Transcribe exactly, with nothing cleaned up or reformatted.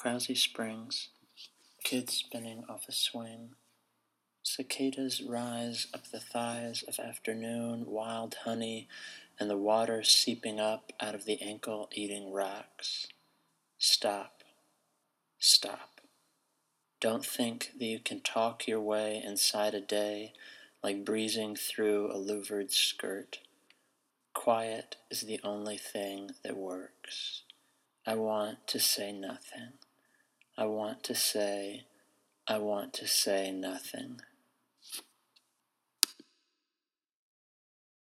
Krause Springs, kids spinning off a swing. Cicadas rise up the thighs of afternoon, wild honey, and the water seeping up out of the ankle-eating rocks. Stop. Stop. Don't think that you can talk your way inside a day like breezing through a louvered skirt. Quiet is the only thing that works. I want to say nothing. I want to say, I want to say nothing.